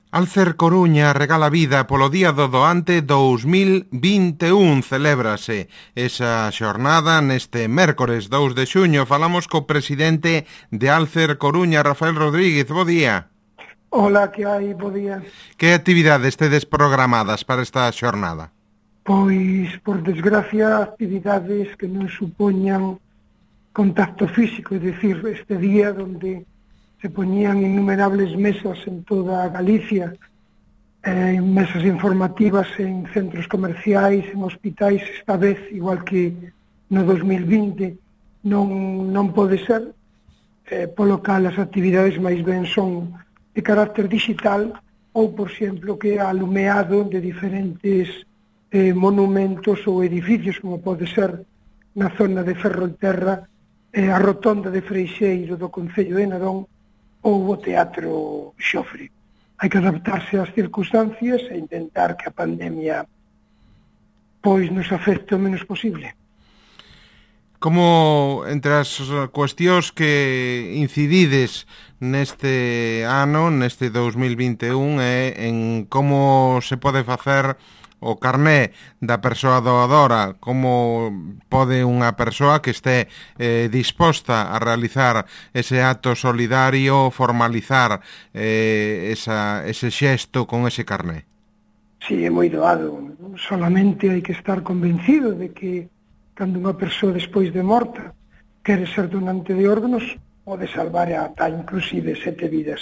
Alcer Coruña regala vida polo Día do Doante 2021. Celébrase esa xornada neste mércores 2 de xuño. Falamos co presidente de Alcer Coruña, Rafael Rodríguez. Bo día. Hola, que hai? Bo día. Que actividades tedes programadas para esta xornada? Pois, por desgracia, actividades que non supoñan contacto físico, é dicir, este día onde se poñían innumerables mesas en toda Galicia, mesas informativas en centros comerciais, en hospitais, esta vez, igual que no 2020, non pode ser, polo cal as actividades máis ben son de carácter digital ou, por exemplo, que alumeado de diferentes monumentos ou edificios, como pode ser na zona de Ferrolterra, a rotonda de Freixeiro do Concello de Narón, ou o Teatro Xofre. Hai que adaptarse ás circunstancias e intentar que a pandemia pois nos afecte o menos posible. Como entre as cuestións que incidides neste ano, neste 2021, en como se pode facer o carné da persoa doadora, como pode unha persoa que este disposta a realizar ese acto solidario formalizar ese xesto con ese carné? Si, é moi doado. Solamente hai que estar convencido de que cando unha persoa despois de morta quere ser donante de órganos, pode salvar ata inclusive 7 vidas.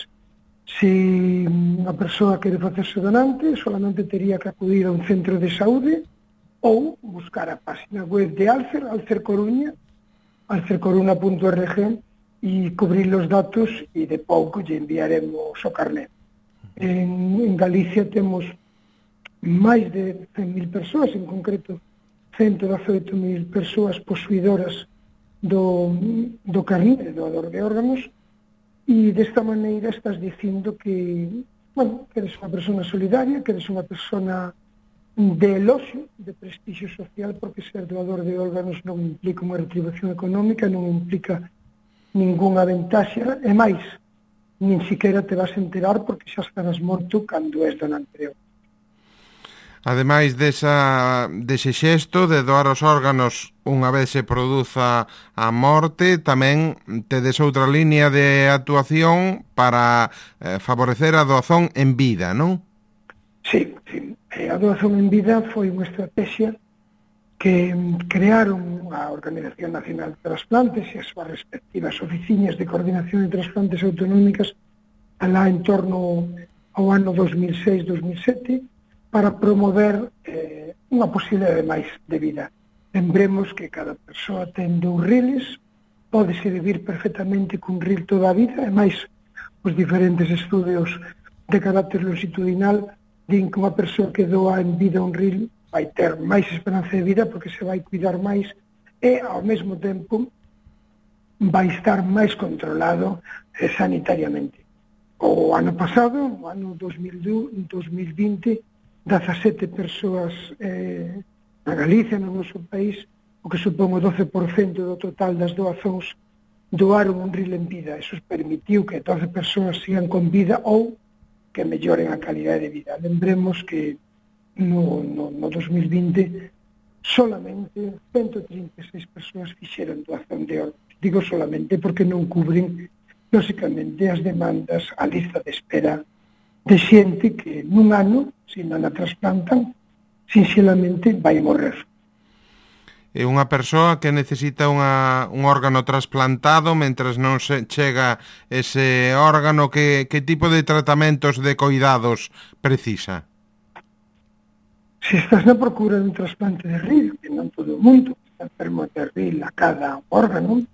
Se unha persoa quere facerse donante, solamente tería que acudir a un centro de saúde ou buscar a página web de Alcer Coruña, alcercoruna.org, e cubrir os datos e de pouco lle enviaremos o carné. En Galicia temos máis de 100.000 persoas, en concreto 118.000 persoas posuidoras do carné de doador de órganos. E desta maneira estás dicindo que, que eres unha persona solidaria, que eres unha persona de eloxio, de prestixio social, porque ser doador de órganos non implica unha retribución económica, non implica ningunha ventaxa, e máis, nin siquiera te vas a enterar porque xa estarás morto cando és donante de órganos. Ademais dese xesto de doar os órganos unha vez se produza a morte, tamén tedes outra línea de actuación para favorecer a doazón en vida, non? Sí. A doazón en vida foi unha estrategia que crearon a Organización Nacional de Transplantes e as súas respectivas oficinas de coordinación de transplantes autonómicas alá en torno ao ano 2006-2007, para promover unha posibilidade máis de vida. Lembremos que cada persoa ten 2 riles, pódese vivir perfectamente cun ril toda a vida, e máis os diferentes estudios de carácter longitudinal din que unha persoa que doa en vida un ril vai ter máis esperanza de vida porque se vai cuidar máis e ao mesmo tempo vai estar máis controlado sanitariamente. O ano pasado, no ano 2020, 17 persoas na Galicia, no noso país, o que supón o 12% do total das doazóns, doaron un ril en vida. Eso permitiu que 12 persoas sigan con vida ou que melloren a calidade de vida. Lembremos que no 2020 solamente 136 persoas fixeron doazón de órganos. Digo solamente porque non cubren, lógicamente, as demandas, a lista de espera de xente que nun ano, se non a trasplantan, sinxelamente vai morrer. E unha persoa que necesita un órgano trasplantado, mentras non se chega ese órgano, que tipo de tratamentos, de coidados precisa? Se estás na procura dun trasplante de ril, que non todo o mundo está enfermo de ril a cada órgano,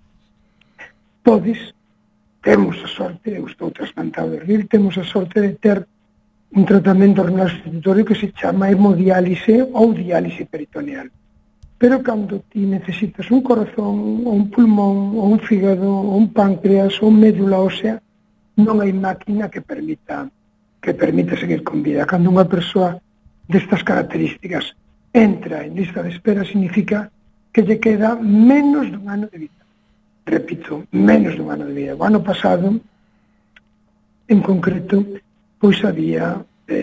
temos a sorte, eu estou trasplantado de ril, temos a sorte de ter un tratamento renal sustitutorio que se chama hemodiálise ou diálise peritoneal. Pero cando ti necesitas un corazón, ou un pulmón, ou un fígado, ou un páncreas, ou médula ósea, non hai máquina que permita seguir con vida. Cando unha persoa destas características entra en lista de espera, significa que lle queda menos dun ano de vida. Repito, menos dun ano de vida. O ano pasado, en concreto, pois había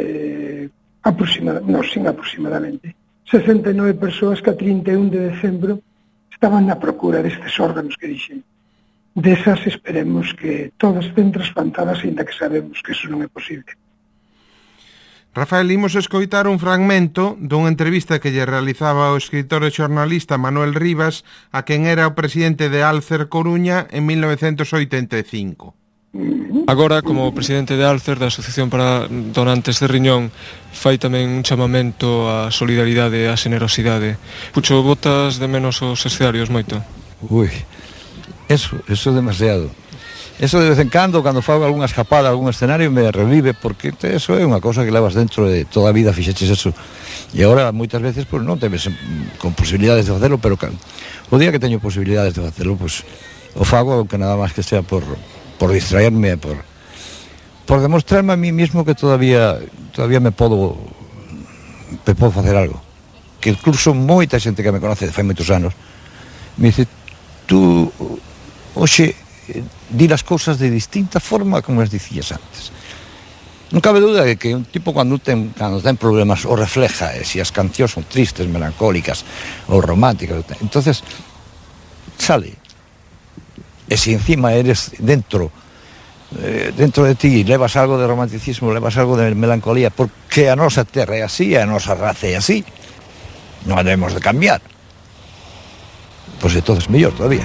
aproximadamente 69 persoas que a 31 de decembro estaban na procura destes órganos que dixen. Desas esperemos que todas estén trasplantadas, ainda que sabemos que eso non é posible. Rafael, imos escoitar un fragmento dunha entrevista que lle realizaba o escritor e xornalista Manuel Rivas a quen era o presidente de Alcer Coruña en 1985. Agora, como presidente de Alcer, da Asociación para Donantes de Riñón, fai tamén un chamamento á solidaridade e á generosidade. Pucho, botas de menos os escenarios moito? Ui, eso é demasiado. Eso de vez en cando fago algunha escapada, algún escenario, me revive, porque eso é unha cosa que levas dentro de toda a vida, fixeches eso. E agora, moitas veces, pues, non temes con posibilidades de facelo, pero o día que teño posibilidades de facelo, pues, o fago, aunque nada máis que sea por distraerme, por demostrarme a mí mismo que todavía me podo facer algo. Que incluso moita xente que me conoce de fai moitos anos me dice, tú, hoxe, dir as cousas de distinta forma como as dicías antes. Non cabe dúda de que un tipo cando ten problemas o refleja, e se as cancións son tristes, melancólicas ou románticas, entonces sale. E se encima eres dentro de ti levas algo de romanticismo, levas algo de melancolía, porque a nosa terra é así, a nosa raza é así, non debemos de cambiar, pois entonces mellor todavía.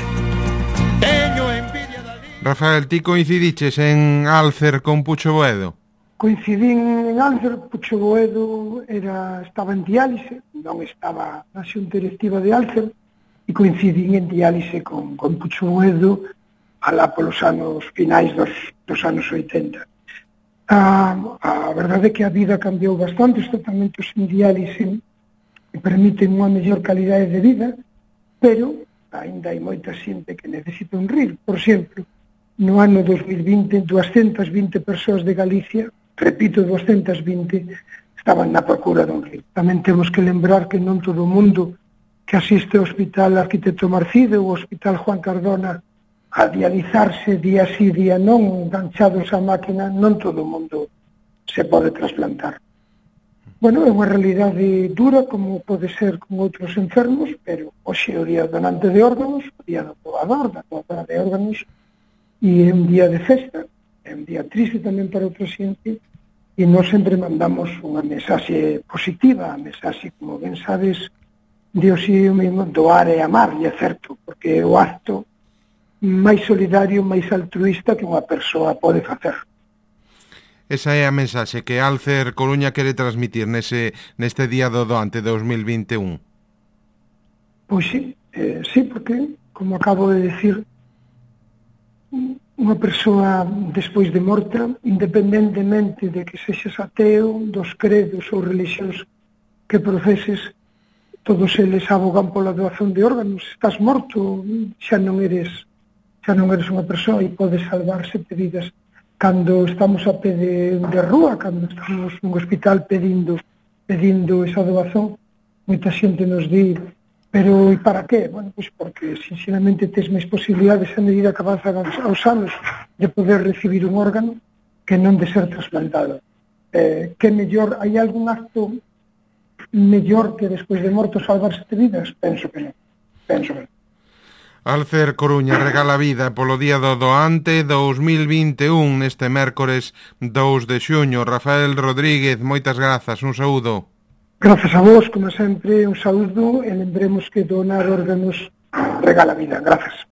Rafael, ti coincidiches en Alcer con Pucho Boedo? Coincidín en Alcer. Pucho Boedo estaba en diálise, non estaba na xunta directiva de Alcer, e coincidín en diálise con Pucho Boedo alá polos anos finais dos anos 80. A verdade é que a vida cambiou bastante, os tratamentos en diálise permiten unha mellor calidade de vida, pero ainda hai moita xente que necesita un rir. Por exemplo, no ano 2020, 220 persoas de Galicia, repito, 220, estaban na procura dun rir. Tamén temos que lembrar que non todo o mundo que asiste ao Hospital Arquitecto Marcide ou ao Hospital Juan Cardona a dializarse día sí, día non, enganchados á máquina, non todo o mundo se pode trasplantar. Bueno, é unha realidade dura, como pode ser con outros enfermos, pero hoxe é o día donante de órganos, o día do doador, da doadora de órganos, e é un día de festa, é un día triste tamén para outra xente, e nós sempre mandamos unha mensaxe positiva, a mensaxe, como ben sabes, de hoxe mesmo, doar e amar, e é certo, porque é o acto máis solidario, máis altruista que unha persoa pode facer. Esa é a mensaxe que Alcer Coruña quere transmitir neste día do doante 2021. Pois sí, porque, como acabo de decir, unha persoa despois de morta, independentemente de que sexas ateo, dos credos ou religións que profeses, todos eles abogan pola doación de órganos. Estás morto, xa non eres unha persoa e podes salvar 7 vidas. Cando estamos a pé de rúa, cando estamos nun hospital pedindo esa doación, moita xente nos di, pero e para qué? Bueno, pois porque sinceramente tes máis posibilidades a medida que avanzan aos anos de poder recibir un órgano que non de ser trasplantado. Que mellor, hai algún acto mellor que despois de morto salvar 7 vidas? Penso que non. Alcer Coruña regala vida polo día do doante 2021 neste mércores 2 de xuño. Rafael Rodríguez, moitas grazas, un saúdo. Grazas a vos, como sempre, un saúdo, e lembremos que donar órganos regala vida. Grazas.